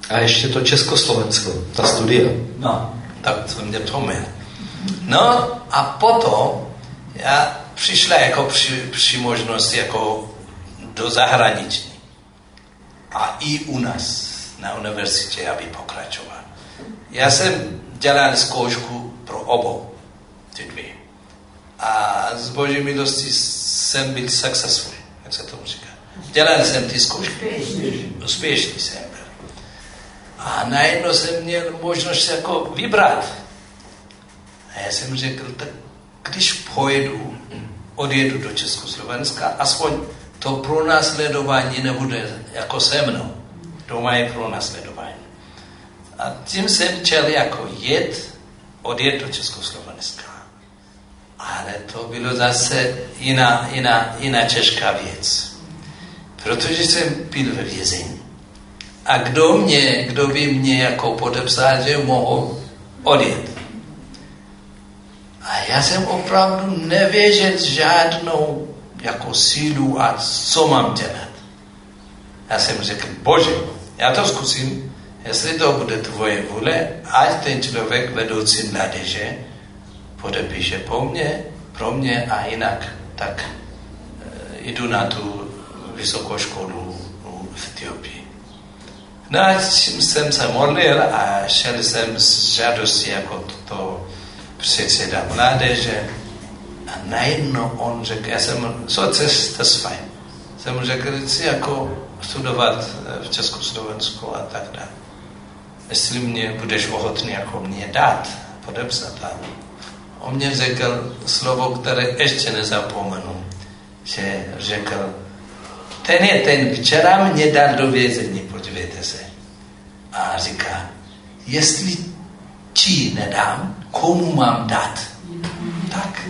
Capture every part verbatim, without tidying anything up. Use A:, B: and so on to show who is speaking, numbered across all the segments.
A: A ještě to Československo, ta studia.
B: No, tak to mě pomyl. No a potom já přišla jako při, při možnost jako do zahraničí. A i u nás na univerzitě, aby pokračoval. Já jsem dělal zkoušku pro obou, ty dvě. A z boží milosti jsem byl successful, jak se tomu říká. Dělal jsem ty zkoušky. Úspěšný jsem byl. A najednou jsem měl možnost jako vybrat. A já jsem řekl, tak když pojedu, odjedu do Československa, aspoň to pronásledování nebude jako se mnou. Doma je pronásledování. A tím jsem chtěl jako jet, odjet do Československa. Ale to bylo zase jiná, jiná, jiná těžká věc. Protože jsem byl ve vězení. A kdo mě, kdo by mě jako podepsal, že mohl odjet. A já jsem opravdu nevěděl žádnou jako sílu a co mám dělat. Já jsem řekl, Bože, já to zkusím, jestli to bude tvoje vůle, ať ten člověk vedoucí mládeže podepíše po mně, pro mě a jinak, tak e, jdu na tu vysokou školu v Etiopii. No a jsem se modlil a šel jsem s žádostí jako to předseda mládeže a najednou on řekl, já jsem, co to je fajn. Jsem mu řekl, chci jako studovat v Československu a tak dále. Jestli mě budeš ochotný jako mě dát, podepsat. A on mě řekl slovo, které ještě nezapomenu, že řekl, ten je ten, včera mě dal do vězení, podívejte se. A říká, jestli ti nedám, komu mám dát? Tak.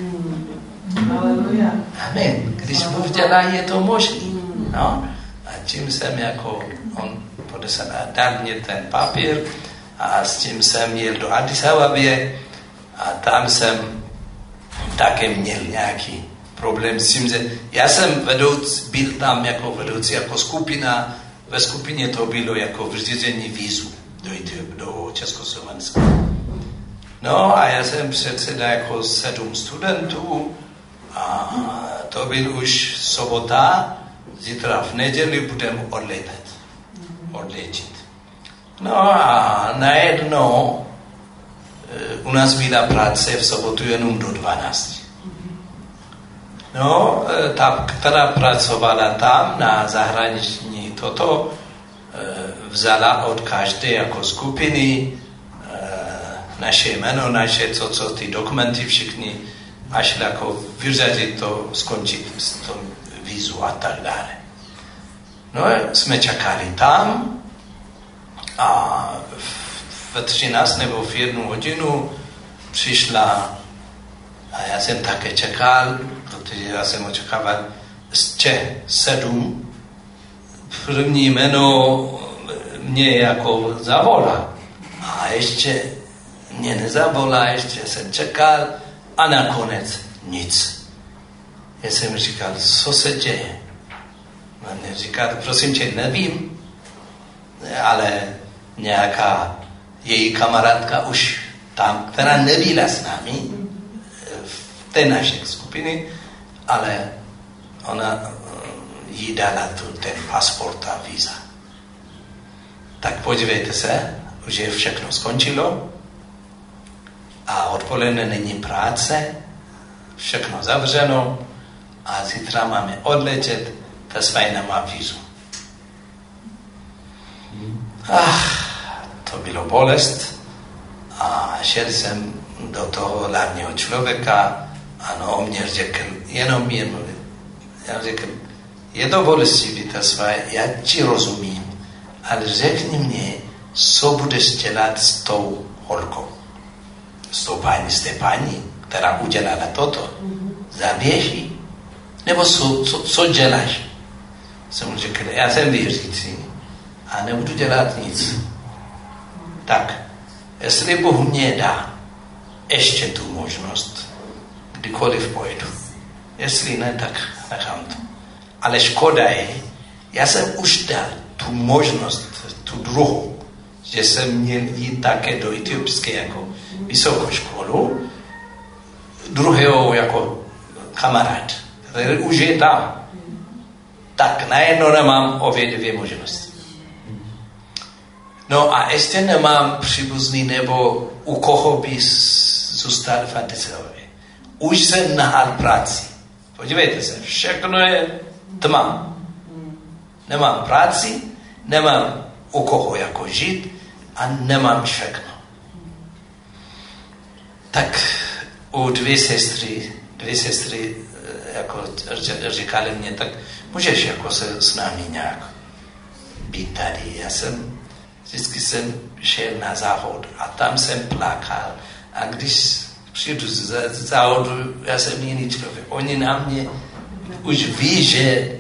B: Amen. Když Bůh dělá, je to možný. No? A tím jsem jako, on podesal a dal mě ten papír a s tím jsem jel do Addis Abeby a tam jsem také měl nějaký problém s tím, že já jsem vedoucí, byl tam jako vedoucí, jako skupina, ve skupině to bylo jako vyřízení vízu do, do Československa. No a já jsem předseda jako sedm studentů a to byl už sobota, zítra v neděli budeme odletět. Odletět. No a najednou u nás byla práce v sobotu jenom do dvanácti. No, ta, která pracovala tam na zahraniční toto, vzala od každé jako skupiny naše jméno, naše, co, co ty dokumenty všichni, až jako vyřadit to, skončit s tom vízu a tak dále. No, jsme čekali tam a v třináct nebo v jednu hodinu přišla a já jsem také čekal, protože já jsem očekával ještě sedm. První jméno mě jako zavolá a ještě mě nezavolá, ještě jsem čekal a nakonec nic. Já jsem říkal, co se děje? A mě říkal, prosím tě, nevím, ale nějaká její kamarádka už tam, která nebyla s námi v té naší skupiny, ale ona jí dala tu, ten pasport a víza. Tak podívejte se, už je všechno skončilo a odpoledne není práce, všechno zavřeno a zítra máme odletět, ta svajna má vízu. Ach, to bylo bolest a šel jsem do toho hlavního člověka a on mě řekl, jenom jedno, já řekl, je to bolestivé ta svaj, já ti rozumím, ale řekni mě, co budeš dělat s tou holkou, s tou paní, s té paní, která udělala toto, zaběží, nebo co, co, co děláš? Jsem mu řekl, já jsem věřící a nebudu dělat nic. Tak, jestli Bůh mě dá ještě tu možnost, kdykoliv pojedu. Jestli ne, tak nechám to. Ale škoda je, já jsem už dal tu možnost, tu druhou, že jsem měl jít také do etiopské jako vysokou školu, druhého jako kamarád, který už je tam. Tak najednou nemám obě dvě možnosti. No a ještě nemám příbuzný nebo u koho by zůstal v Addis Abebě. Už jsem nahal práci. Podívejte se, všechno je tma. Nemám práci, nemám u koho jako žít a nemám všechno. Tak u dvě sestry, dvě sestry jako říkali mě, tak můžeš jako se s námi nějak být tady. Já jsem, vždycky jsem šel na záchod a tam jsem plakal. A když přijdu z závodu, já jsem jiný člověk. Oni na mě už ví, že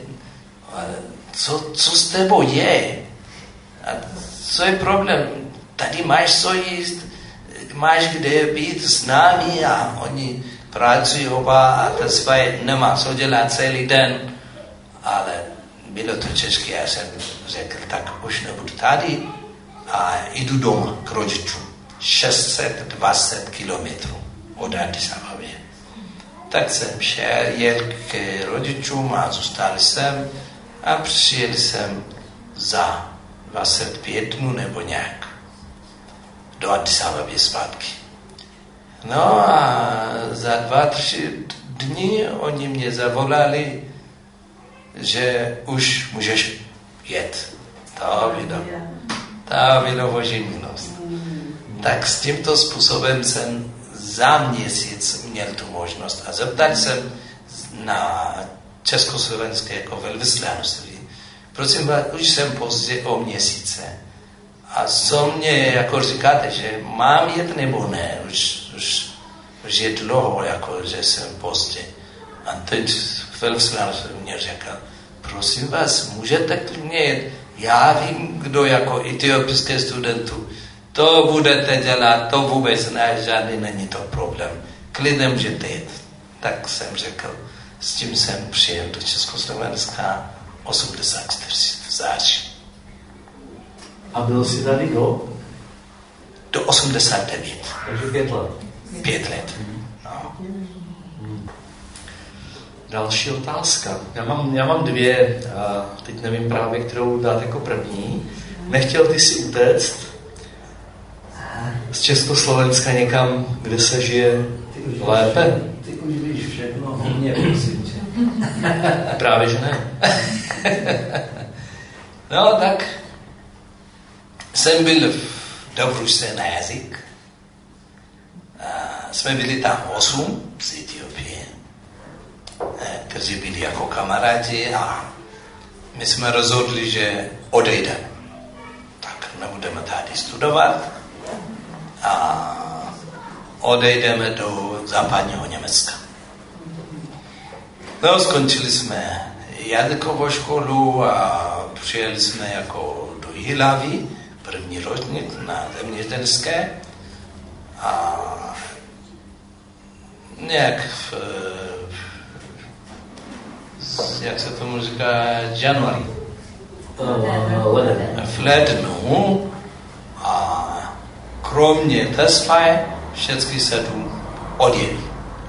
B: co, co s tebou je. A co je problém? Tady máš co jíst, máš kde být s námi a oni pracují oba a to své nemá co dělat celý den. Ale bylo to těžké, já jsem řekl, tak už nebudu tady a jdu doma k rodičům. šest set dvacet kilometrů od Addis Abeby. Tak jsem šel, jel k rodičům a zůstal jsem a přijel jsem za dvacet pět dnů nebo nějak do Addis Abeby zpátky. No a za dva, tři dny oni mě zavolali, že už můžeš jet. To bylo, to bylo boží milost. Tak s tímto způsobem jsem za měsíc měl tu možnost a zeptal jsem na československé jako velvyslanství. Prosím vás, už jsem pozdě o měsíce. A co mě jako říkáte, že mám jet nebo ne? Už, už, už je dlouho, jako, že jsem pozdě. A teď velvyslanství mě řekl, prosím vás, můžete klidně jet. Já vím, kdo jako etiopské studentu. To budete dělat, to vůbec ne, žádný není to problém. Klidně můžete jet. Tak jsem řekl, s tím jsem přijel do Československa osmdesát čtyři v září.
C: A byl jsi tady do?
B: Do osmdesát devět.
C: Takže pět let.
B: Pět let. No.
C: Další otázka. Já mám, já mám dvě, a teď nevím právě, kterou dát jako první. Nechtěl ty si utéct z Československa někam, kde se žije lépe?
D: Ty už víš všechno o mě, prosím tě.
C: Právě, že ne.
B: No tak jsem byl v Dobručce na jazyk. A jsme byli tam osm z Etiopie, kteří byli jako kamarádi a my jsme rozhodli, že odejdeme. Tak nebudeme tady studovat a odejdeme do západního Německa. No, skončili jsme jazykovou školu a přijeli jsme jako do Jihlavy, první ročník na zemědělské a nějak v, v jak se tomu říká, january. V lednu a kromě Tesfaye všechny sedm odjeli.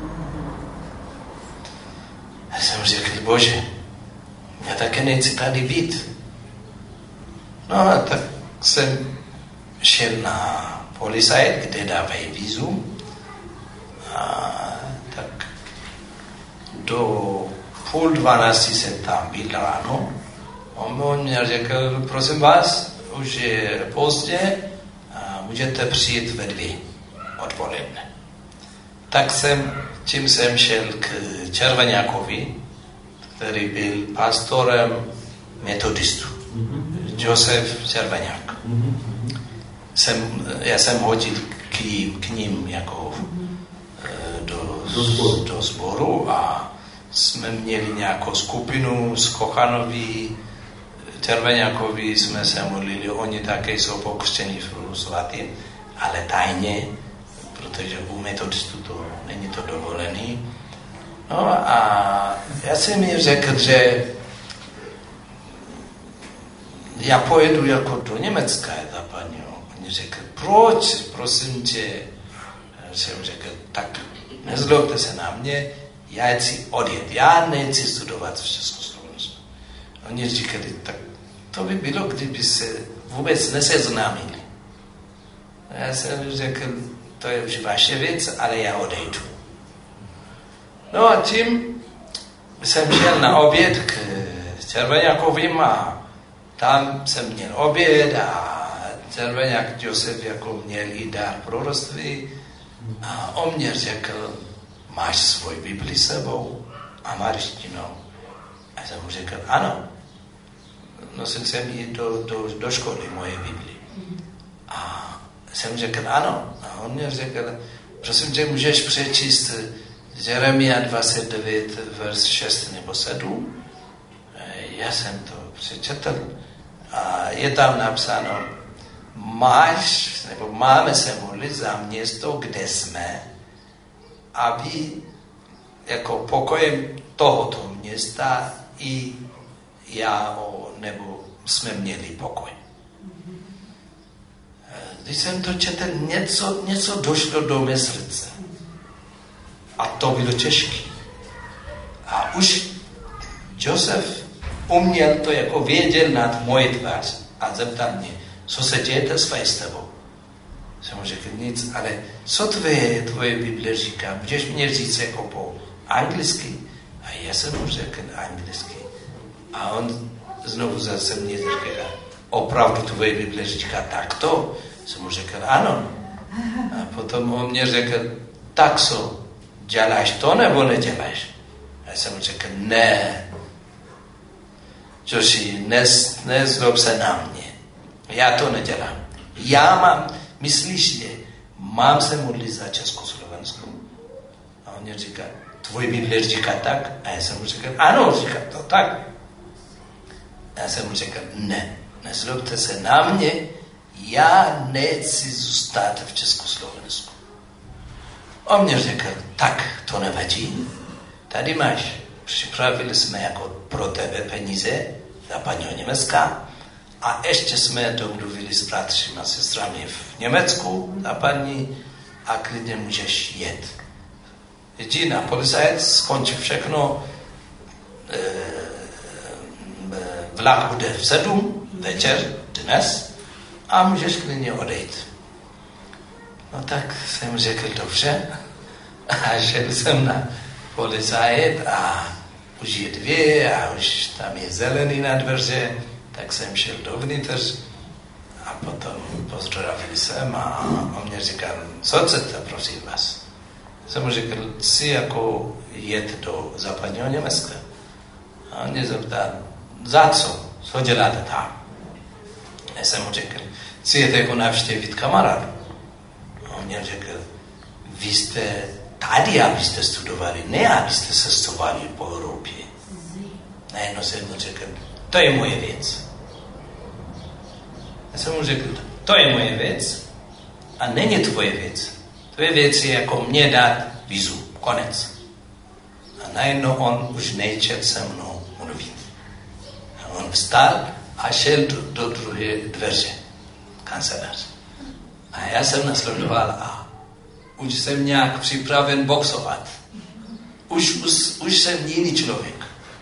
B: Já jsem řekl, bože, já také nechci tady být. No a tak jsem šel na policajt, kde dávají vízum. A tak do půl dvanácti jsem tam byl ráno. On mě řekl, prosím vás, už je pozdě a můžete přijít ve dvě odpoledne. Tak jsem, čím jsem šel k Červeňákovi, který byl pastorem metodistů. Mm-hmm. Josef Červeňák. Mm-hmm. Jsem, já jsem hodil k, k ním jako do, do sboru a jsme měli nějakou skupinu z Kochanovi, Červeňákovi jsme se modlili, oni také jsou pokřtěni v svatým, ale tajně, protože u metodistů to není to dovolený. No a já jsem jim řekl, že já pojedu jako do Německa západního mi řekl, proč, prosím tě, jsem řekl, tak nezlobte se na mě, já chci odjet, já nechci studovat v Československu. Oni říkali, tak to by bylo, kdyby se vůbec neseznámili. Já jsem řekl, to je už vaše věc, ale já odejdu. No a tím jsem šel na oběd k Červeňákovým a tam jsem měl oběd a Červeňák Josef jako měl i dár proroctví a on mě řekl, máš svůj Bibli sebou a marištinou. A jsem mu řekl, ano. Nosil jsem ji do, do, do školy, moje Bibli. A jsem řekl, ano. A on mě řekl, prosím tě, můžeš přečíst Jeremia dvacet devět, verš šest nebo sedm? Já jsem to přečetl. A je tam napsáno, máš, nebo máme se modlit za město, kde jsme, aby jako pokojem tohoto města i já, nebo jsme měli pokoj. Když jsem to četl, něco, něco došlo do mé srdce. A to bylo těžké. A už Josef uměl to jako věděl nad moje tvář a zeptal mě, co se děje s tebou. Jsem mu řekl nic, ale co tvoje, tvoje Bible říká? Můžeš mě říct jako po anglicky? A já jsem mu řekl anglicky. A on znovu zase mě řekl, opravdu tvoje Bible říká takto? Jsem mu řekl ano. A potom on mě řekl, tak co, děláš to nebo neděláš? A já jsem mu řekl, ne. Joši, nez, nezlob se na mě. Já to nedělám. Já mám, myslíš, že mám se modlit za Československu? A on mě říká, tvůj Bible říká tak? A já jsem mu řekl, ano, říká to tak. A já jsem mu řekl, ne, nezlobte se na mě, já nechci zůstat v Československu. On mě řekl, tak to nevadí, tady máš, připravili jsme jako pro tebe peníze západního Německa a ještě jsme domluvili s bratři a sestrami v Německu západní a klidně můžeš jet. Jdi na policajt, skončí všechno, e, vlak bude v sedm večer dnes a můžeš klidně odejít. No tak jsem řekl dobře a šel jsem na policajt a už je dvě a už tam je zelený na dveře, tak jsem šel dovnitř a potom pozdravili jsem a on mě říkal, co chcete, prosím vás. Jsem mu řekl, chci jako jet do západního Německa. A on mě zeptal, za co? Co děláte tam? Já jsem mu řekl, chci jet jako navštívit kamarádu. A on mě řekl, vy jste tady, abyste studovali, ne abyste cestovali po Evropě. Najednou jsem mu řekl, to je moje věc. Já jsem mu řekl, to je moje věc a není tvoje věc. Tvoje věc je jako mě dát vízu, konec. A najednou on už nechtěl se mnou mluvit. A on vstal a šel do, do druhé dveře, kancelář. A já jsem nasledoval a už jsem nějak připraven boxovat. Už, už, už jsem jiný člověk.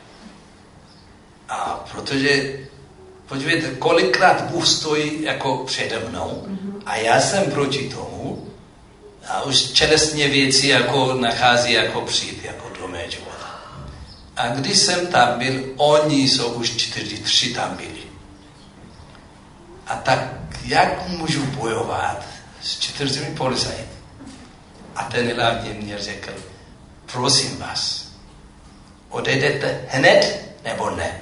B: A protože, podívejte, kolikrát Bůh stojí jako přede mnou a já jsem proti tomu a už tělesně věci jako nachází jako přijít jako do mé života. A když jsem tam byl, oni jsou už čtyři, tři tam byli. A tak jak můžu bojovat s čtyřmi policajty? A ten hlavně mě řekl, prosím vás, odejdete hned nebo ne?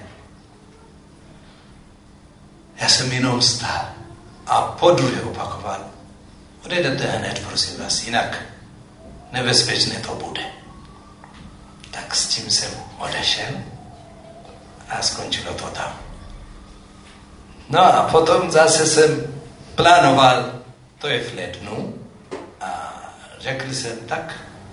B: Já jsem jenom stál a podruhé opakoval, odejdete hned, prosím vás, jinak nebezpečné to bude. Tak s tím jsem odešel a skončilo to tam. No a potom zase jsem plánoval, to je v lednu, a řekl jsem tak,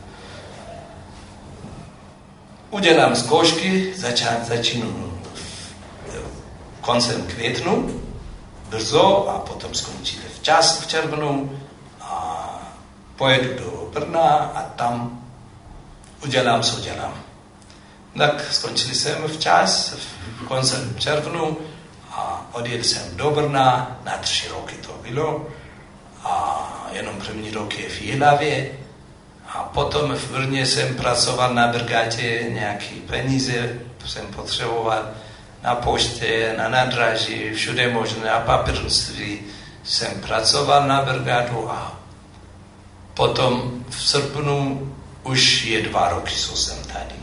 B: udělám zkoušky, začínu koncem květnu brzo a potom skončíte včas v červnu a pojedu do Brna a tam udělám, co dělám. Tak skončili jsem včas, v koncem červnu a odjel jsem do Brna, na tři roky to bylo a jenom první rok je v Jihlavě a potom v Brně jsem pracoval na brigádě, nějaký peníze jsem potřeboval na poště, na nádraží, všude možné, na papírnictví jsem pracoval na brigádu a potom v srpnu už je dva roky, co jsem tady.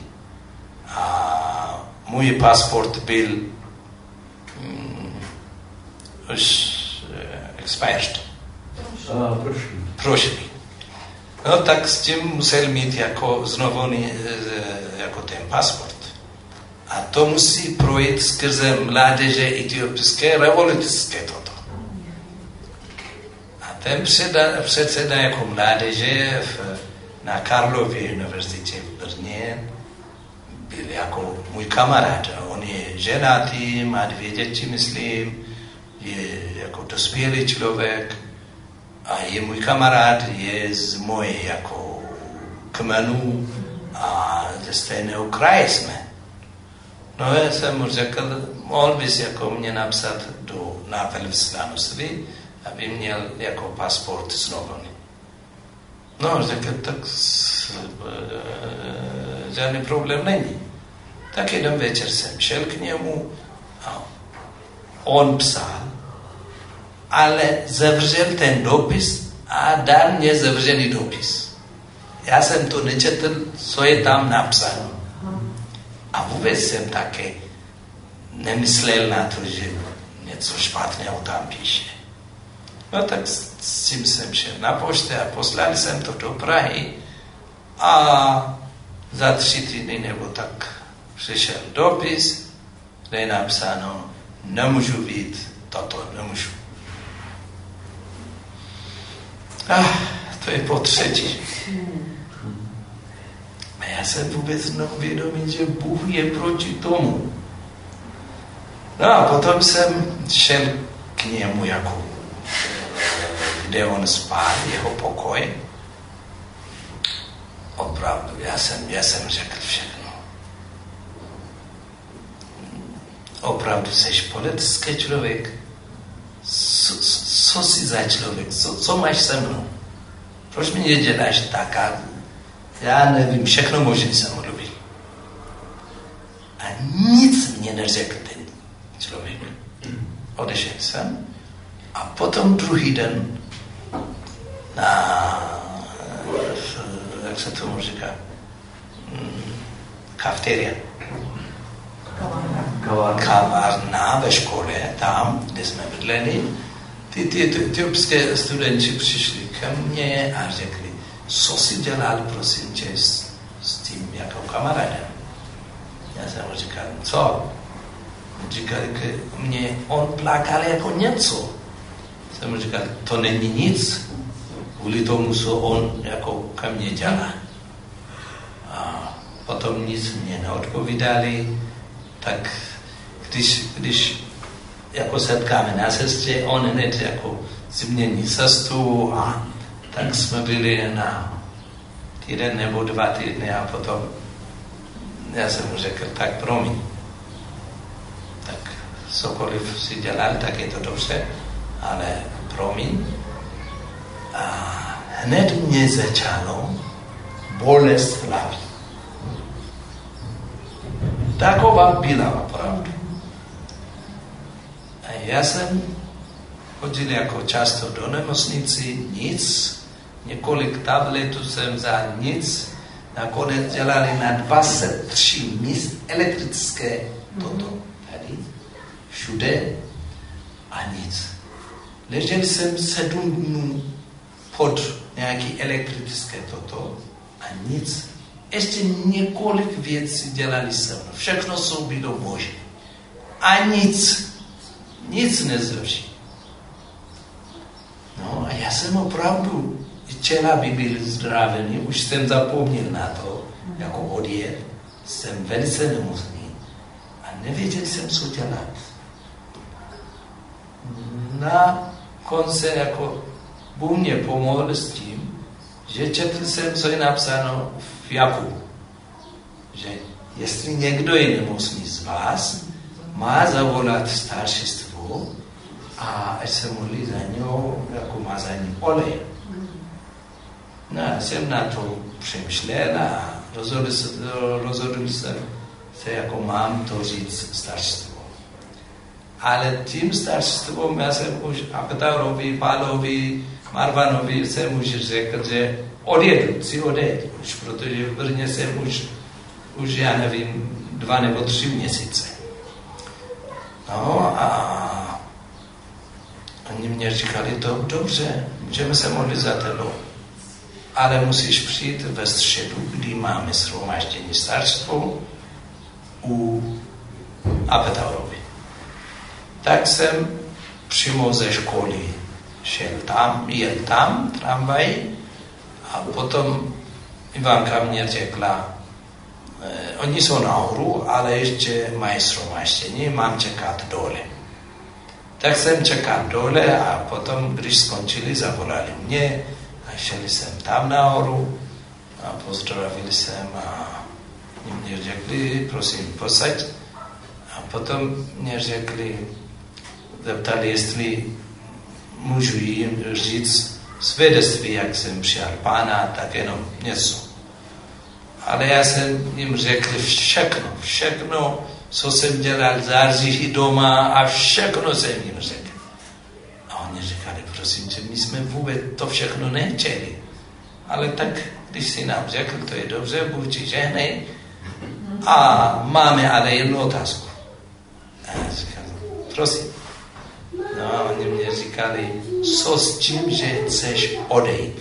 B: A můj pasport byl mm, už uh, expired.
D: Uh, prošlý.
B: Prošlý. No tak s tím musel mít jako znovu jako ten pasport. A to musí projít skrze mládeže etiopské revolučské toto. A ten předa, předseda jako mládeže v, na Karlově univerzitě v Brně byl jako můj kamarád. On je ženatý, má dvě děti, myslím, je jako dospělý člověk a je můj kamarád, je z moje jako kmenu a ze stejného kraje jsme. No já jsem mu řekl, mohl bys jako mě napsat do, na velvyslanectví, aby měl jako pasport znovu. No řekl, tak žádný problém není. Tak jeden večer jsem šel k němu a on psal, ale zavřel ten dopis a dal mě zavřený dopis. Já jsem to nečetl, co je tam napsáno. A vůbec jsem také nemyslel na to, že něco špatného tam píše. No tak s tím jsem šel na poště a poslal jsem to do Prahy a za tři týdny nebo tak přišel dopis, kde je napsáno, nemůžu být toto, nemůžu. Ah, to je po třetí. A já jsem vůbec neuvědomil, že Bůh je proti tomu. No a potom jsem šel k němu, jako, kde on spal, jeho pokoj. Opravdu, já jsem, já jsem řekl všechno. Opravdu jsi politický člověk. Co, co jsi za člověk? Co, co máš se mnou? Proč mě děláš tak? A já nevím, všechno možný jsem mluvil. A nic mě neřekl ten člověk. Odešel jsem a potom druhý den na, jak se tomu říká, kafeteria.
D: Kavárna.
B: Kavárna ve škole, tam, kde jsme bydleli. Ty, ty, ty etiopské studenti přišli ke mně a řekli, co jsi dělal, prosím tě, s, s tím jako kamarádem. Já jsem mu říkal, co? Říkal ke mně, on plakal jako něco. Jsem mu říkal, to není nic, kvůli tomu, co on jako ke mně dělá. A potom nic mě neodpovídali, tak když, když jako setkáme na cestě, on hned jako změní cestu a tak jsme byli na týden nebo dva týdny a potom já jsem mu řekl, tak promiň. Tak cokoliv si dělal, tak je to dobře, ale promiň. A hned mě začalo bolest hlavy. Taková byla opravdu. A já jsem chodil jako často do nemocnici, nic, několik tabletů jsem vzal, nic, nakonec dělali na dvacet tři míst elektrické toto tady, všude a nic. Ležel jsem sedm dnů pod nějaký elektrické toto a nic. Ještě několik věcí dělali se mnou. Všechno, co bylo možné. A nic, nic nezlepší. No a já jsem opravdu, těla by byly zdravený, už jsem zapomněl na to, jako odjet. Jsem velice nemocný a nevěděl jsem, co dělat. na konce jako Bůh mě pomohl s tím, že četl jsem, co je napsáno v Jakubu. Že jestli někdo je nemocný z vás, má zavolat staršstvo a ať se modlí za něho, jako má za ním olej. No, já jsem na to přemýšlel a rozhodl, se, rozhodl jsem se, jako mám to říct staršstvo. Ale tím starštvem já jsem už Apetarovi, Pálovi, Marvanovi jsem už řekl, že odjedu, si odjedu už, protože v Brně jsem už, už já nevím, dva nebo tři měsíce. No a oni mě říkali, to dobře, můžeme se modlit za tebe, ale musíš přijít ve středu, kdy máme shromáždění starštvou u Apetarovi. Tak jsem přímo ze školy šel tam, jel tam, tramvaj, a potom Ivanka mě řekla, eh, oni jsou nahoru, ale ještě mají shromáždění, mám čekat dole. Tak jsem čekal dole a potom, když skončili, zavolali mě a šel jsem tam nahoru a pozdravili jsem a mě řekli, prosím, posaď. A potom mě řekli, zeptali, jestli můžu jim říct svědectví, jak jsem přijal Pána, tak jenom něco. Ale já jsem jim řekl všechno, všechno, co jsem dělal září doma a všechno jsem jim řekl. A oni říkali, prosím tě, my jsme vůbec to všechno nechtěli. Ale tak, když si nám řekl, to je dobře, Bůh ti žehnej. A máme ale jednu otázku. A já říkal, prosím. No a oni mě říkali, co s tím, že chceš odejít?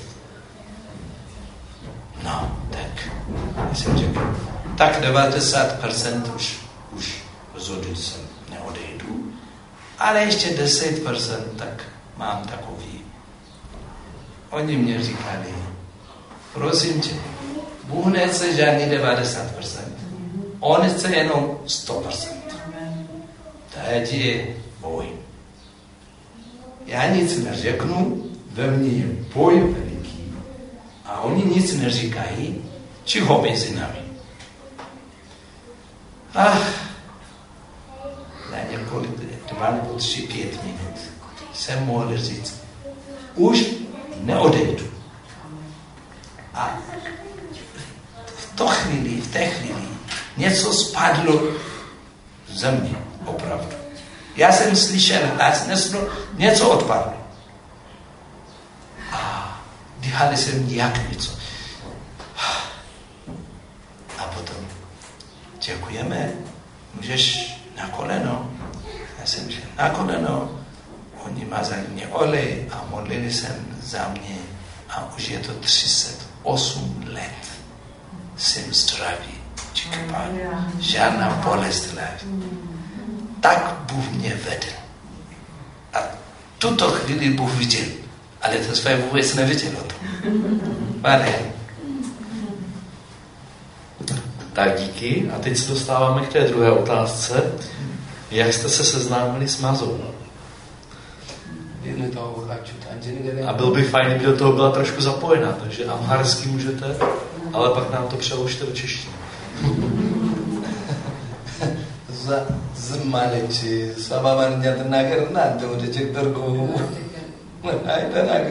B: No, tak já jsem řekl, tak devadesát procent už, už rozhodl jsem, neodejdu, ale ještě deset procent tak mám takový. Oni mě říkali, prosím tě, Bůh nechce žádný devadesát procent, on chce jenom sto procent. Teď je boj. Já nic neřeknu, ve mně je boj veliký a oni nic neříkají, čiho mezi nami. Ach, na několik, dva nebo tři, pět minut jsem mohl říct, už neodejdu. A v to chvíli, v té chvíli něco spadlo ze mě, opravdu. Já jsem slyšel hlas, něco odpadlo. A dýchali jsem jak něco. A potom, děkujeme, můžeš na koleno. Já jsem šel na koleno, oni mazali mě olej a modlili jsem za mě. A už je to třicet osm let. Jsem zdravý, díky Pánu. Žádná bolest hlavy. Tak Bůh mě vedl. A tuto chvíli Bůh viděl. Ale to své vůbec neviděl o tom. Vale.
C: Tak díky. A teď se dostáváme k té druhé otázce. Jak jste se seznámili s Mazou? A byl by fajn, kdyby do toho byla trošku zapojená. Takže amharsky můžete, ale pak nám to přeložte do češtiny.
B: Z maliči, sama marnya tenaga nanti udah cek tergu, mana tenaga.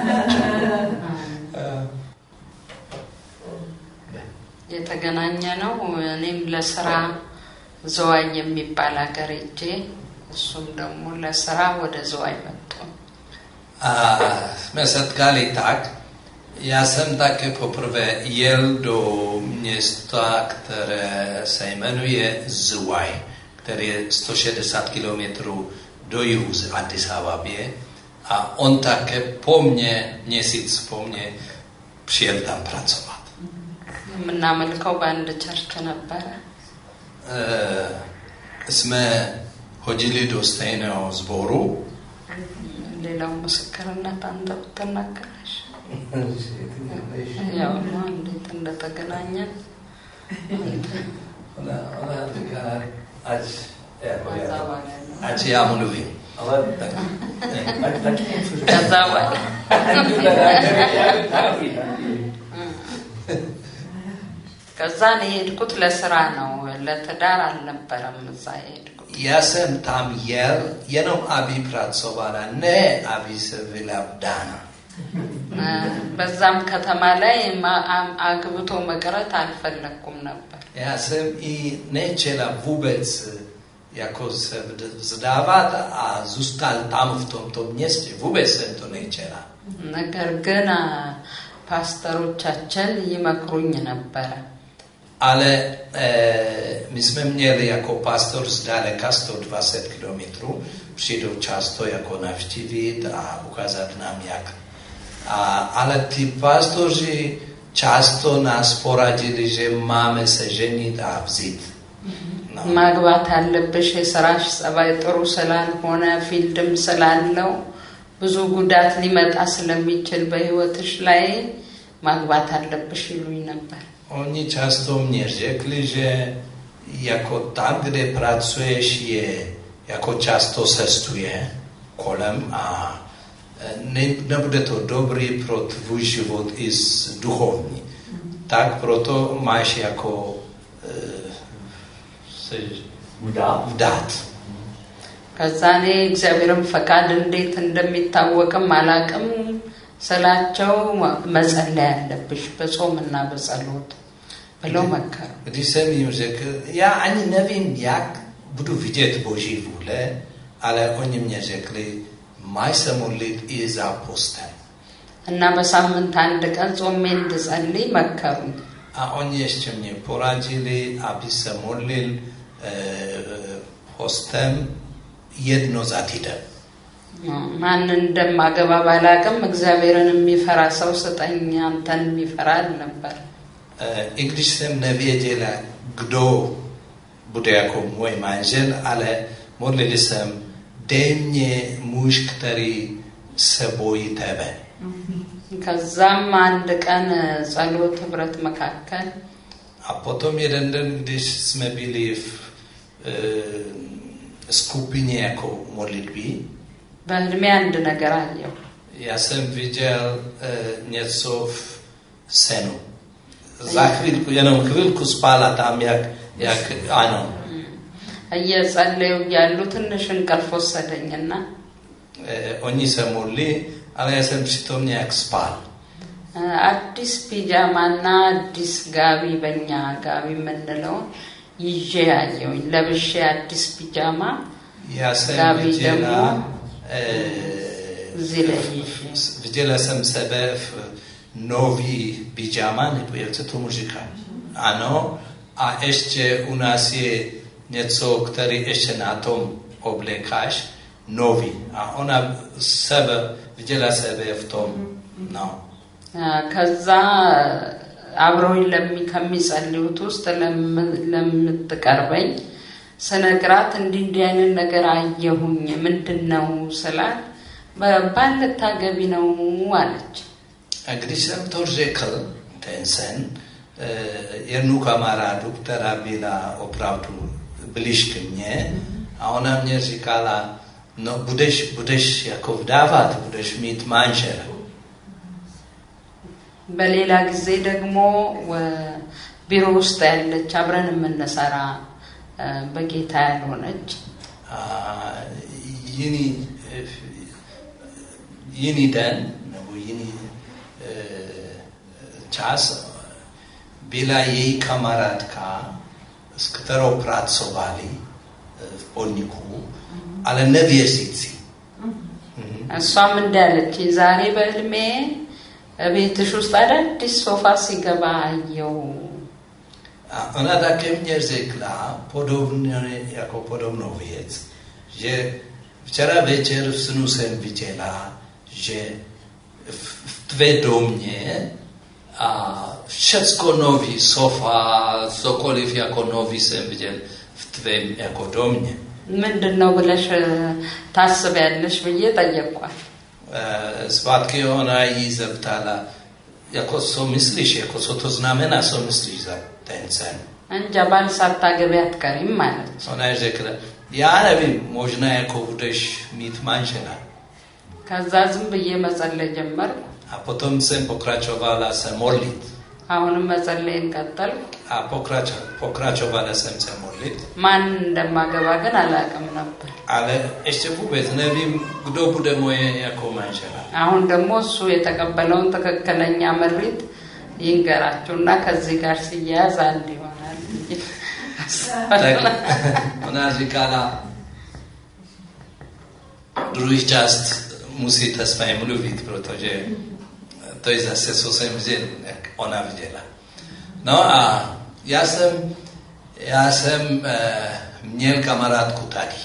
E: የተገናኘ ነው እኔም ለስራ ዘዋይ የሚባል ሀገር ሄጄ እሱም ደግሞ ለስራ ወደ ዘዋይ መጥቶ
B: Jsme tkali tak, já jsem také poprvé jel do města, které se jmenuje Zhuaj, které je sto šedesát kilometrů do jihu z Addis Ababě, a on také po mně, měsíc po mně, přijel tam pracovat.
E: የምናመልከው በአንድ ቸርች ነበረ።
B: Jsme chodili do stejného sboru.
E: ሌላው ምስክርነት አንተ ብትናገረሽ ያው ነው እንዴት እንደተገናኘን
B: Ona, ona říká, ať, ať já mluvím.
D: Ale tak, tak, taky něco řekl.
E: Kazával. ከዛ ነው የሄድኩት ለስራ ነው ለተዳር አልነበረም እዛ የሄድኩት
B: Ja jsem tam jel, jenom aby pracovala, ne aby se vylabdana.
E: በዛም ከተማ ላይ አግብቶ መቅረት አልፈለኩም ነበር
B: Já jsem i nechtěla vůbec jako se vzdávat a zůstal tam v tomto městě. Vůbec jsem to nechtěla.
E: ነገር ግን ፓስተሮቻችን ይመክሩኝ ነበር
B: Ale e, my jsme měli jako pastor zdaleka sto dvacet kilometrů, přijdou často jako navštívit a ukázat nám jak. A, ale ty pastoři často nás poradili, že máme se ženit a vzít. No.
E: ማግባት አለብሽ የሥራሽ ጸባይ ጥሩ ስላልሆነ ፊልድም ስላለው ብዙ ጉዳት ሊመጣ ስለሚችል በህይወትሽ ላይ ማግባት አለብሽ ይሉኝ ነበር
B: Oni často mě řekli, že jako tam, kde pracuješ, je jako často cestuje kolem a ne, nebude to dobrý pro tvůj život i duchovní. Tak proto máš jako e, se vdát.
E: ከዛኔ እግዚአብሔርን ፈቃድ እንዴት እንደሚታወቅም አላቅም ሰላቸው መጸለይ ያለብሽ በጾምና በጸሎት ብለው መከሩ
B: Když jsem jim řekl, já ani nevím, jak budu vidět Boží vůle, ale oni mě řekli, máš se modlit i za postem.
E: እና በሳምንት አንድ ቀን ጾሜ እንድጸልይ መከሩ
B: A oni ještě mě poradili, aby se modlil e, postem jedno za týden.
E: ማን እንደማገባ ባላቅም እግዚአብሔርን የሚፈራ ሰው ስጠኝ አንተን የሚፈራ ነበር
B: I když jsem nevěděla, kdo bude jako můj manžel, ale modlili jsem, dej mě muž, který se bojí tebe.
E: ከዛም አንድ ቀን ጸሎት ህብረት መካከል
B: A potom jeden den, když jsme byli v e, skupině jako modlitby,
E: በህልሜ አንድ ነገር አየሁ
B: já jsem viděl e, něco v senu. Za chvilku, jenom chvilku spala tam, jak, jak ano.
E: እየጸለዩ ያሉ ትንሽ እንቅልፍ ወሰደኝና
B: E, oni se modli, ale já jsem přitom nějak spal.
E: አዲስ ፒጃማና አዲስ ጋቢ በእኛ ጋቢ ምንለው ይዤ ያየሁኝ ለብሼ አዲስ ፒጃማ
B: Já jsem viděla, e, viděla jsem sebe v nový pyjama, nebo jak se tomu říká. Ano, a ještě u nás je něco, který ještě na tom oblékáš, nový. A ona sebe, viděla sebe v tom, no.
E: ከዛ አብሮኝ ለሚ ከሚጸልዩት ውስጥ ለምትቀርበኝ ስነግራት እንዲህ እንዲህ አይነት ነገር አየሁኝ ምንድነው ስላት ባልታገቢ ነው አለች
B: Když jsem to řekl, ten sen, jednu kamarádu, která byla opravdu blízko mě, a ona mě říkala, no budeš, budeš jako vdávat, budeš mít manžela.
E: በሌላ ጊዜ ደግሞ ቢሮ ውስጥ ያለች አብረን የምንሰራ በጌታ ያልሆነች
B: ይኒ ይኒ ደን ነው ይኒ ቻስ bila jej kamarádka, s kterou pracovali v podniku, ale nevěřící.
E: እሷም እንዳለች ዛሬ በህልሜ ቤትሽ ውስጥ አዲስ ሶፋ ሲገባ አየሁ
B: A ona také mě řekla podobně, jako podobnou věc, že včera večer v snu jsem viděla, že v, v tvé domě a všecko nový, sofa, cokoliv jako nový jsem viděl v tvém jako domě.
E: ምንድነው ብለሽ ታስቢያለሽ ብዬ ጠየቅኳት
B: Zpátky ona jí zeptala, jako co myslíš, jako co to znamená, co myslíš za ten sen.
E: እንጃ ባል ሳታገቢ አትቀሪም ማለት
B: Ona řekla, já nevím, možná jako budeš mít manžela.
E: ከዛ ዝም ብዬ መጸለይ ጀመርኩ።
B: A potom jsem pokračovala se modlit.
E: አሁንም መጸለይን ቀጠልኩ።
B: A pokrač, pokračovala jsem se modlit.
E: ማን እንደማገባ ግን አላውቅም ነበር።
B: Ale ještě vůbec nevím, kdo bude moje jako manžela.
E: አሁን ደግሞ እሱ የተቀበለውን ትክክለኛ ምሪት ይንገራቸውና ከዚህ ጋር ሲያያዝ አንድ ይሆናል።
B: Tak ona říkala, druhý část musíte s vámi mluvit, protože to je zase, co jsem viděl, jak ona viděla. No a já jsem, já jsem eh, měl kamarádku tady.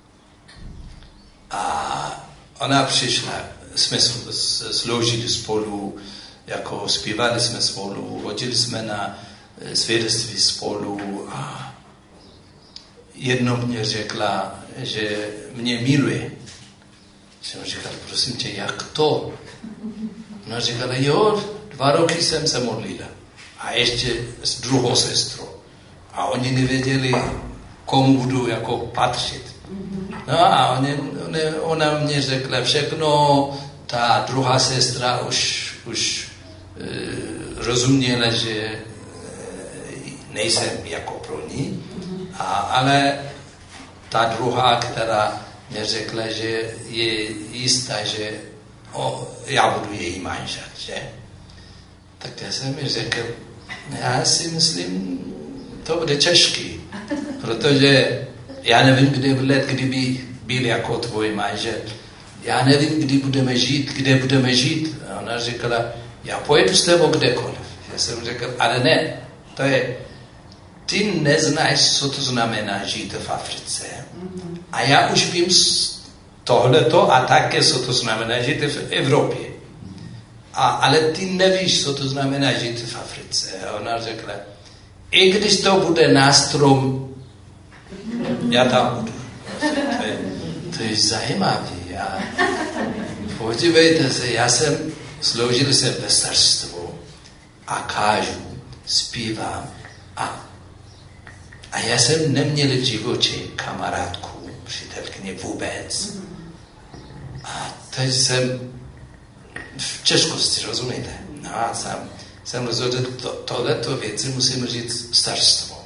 B: A ona přišla, jsme sloužili spolu, jako zpívali jsme spolu, chodili jsme na svědectví spolu a jednou mě řekla, že mě miluje. Jsem říkal, prosím tě, jak to? Ona říkala, jo, dva roky jsem se modlila. A ještě s druhou sestrou. A oni nevěděli, komu budu jako patřit. No a oni, oni, ona mě řekla všechno, ta druhá sestra už, už e, rozuměla, že e, nejsem jako pro ní, a, ale ta druhá, která mě řekla, že je jistá, že o, já budu její manžel, že? Tak já jsem mi řekl, já si myslím, to bude těžký, protože já nevím, kdy let, kdyby byl jako tvůj manžel. Já nevím, kdy budeme žít, kde budeme žít. A ona říkala, já pojedu s tebou kdekoliv. Já jsem řekl, ale ne, to je, ty neznáš, co to znamená žít v Africe. A já už vím tohleto a také, co to znamená žít v Evropě. A, ale ty nevíš, co to znamená žít v Africe. A ona řekla, i když to bude nástrom, já tam budu. To je, to je zajímavé. Já, podívejte se, já jsem sloužil jsem ve starstvu a kážu, zpívám a, a já jsem neměl v životě kamarádku, přítelkyně vůbec. A teď jsem v těžkosti, rozumíte? No a jsem, jsem rozhodl, to, tohleto věci musím říct starstvo.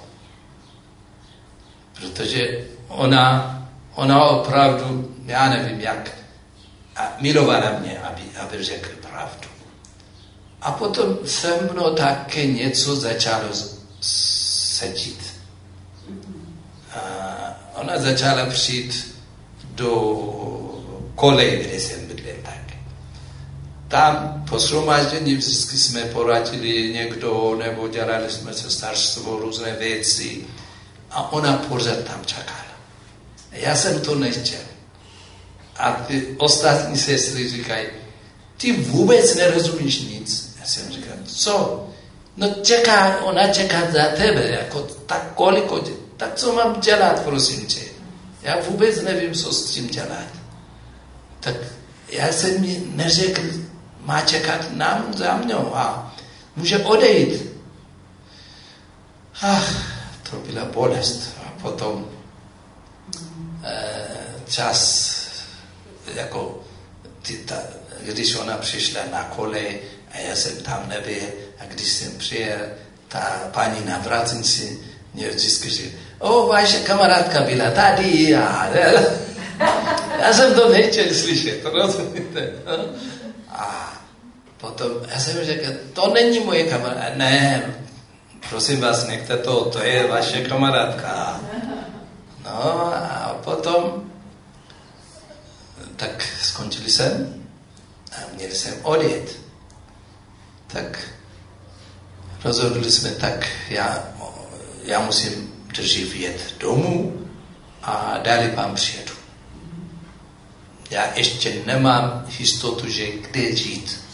B: Protože ona, ona opravdu, já nevím jak, a milovala mě, aby, aby řekl pravdu. A potom se mnou také něco začalo sedít. A ona začala přijít do koleje, kde jsem bydlel taky. Tam po shromáždění vždycky jsme poradili někdo, nebo dělali jsme se starstvo, různé věci. A ona pořád tam čekala. Já jsem to nechtěl. A ty ostatní sestry říkají, ty vůbec nerozumíš nic. Já jsem říkal, co? No čeká, ona čeká za tebe, jako tak kolik, tak co mám dělat, prosím tě? Já vůbec nevím, co s tím dělat. Tak já jsem mi neřekl, má čekat nám za mnou a může odejít. Ach, to byla bolest. A potom eh, čas, jako ty, ta, když ona přišla na kolej a já jsem tam nebyl, a když jsem přijel, ta paní na vrátnici mě vždycky říká, o, vaše kamarádka byla tady a já jsem to nechtěl slyšet, rozumíte? A potom já jsem řekl, to není moje kamarádka, ne, prosím vás, nechte to, to je vaše kamarádka. No a potom tak skončili jsem a měli jsem odjet. Tak rozhodli jsme tak, já, já musím dřív jet domů a dále vám přijedu. Já ještě nemám jistotu, že kde žít.